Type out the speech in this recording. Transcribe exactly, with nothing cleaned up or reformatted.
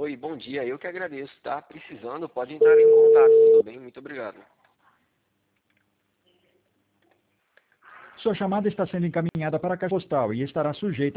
Oi, bom dia. Eu que agradeço, tá? Precisando, pode entrar em contato, tudo bem? Muito obrigado. Sua chamada está sendo encaminhada para a caixa postal e estará sujeita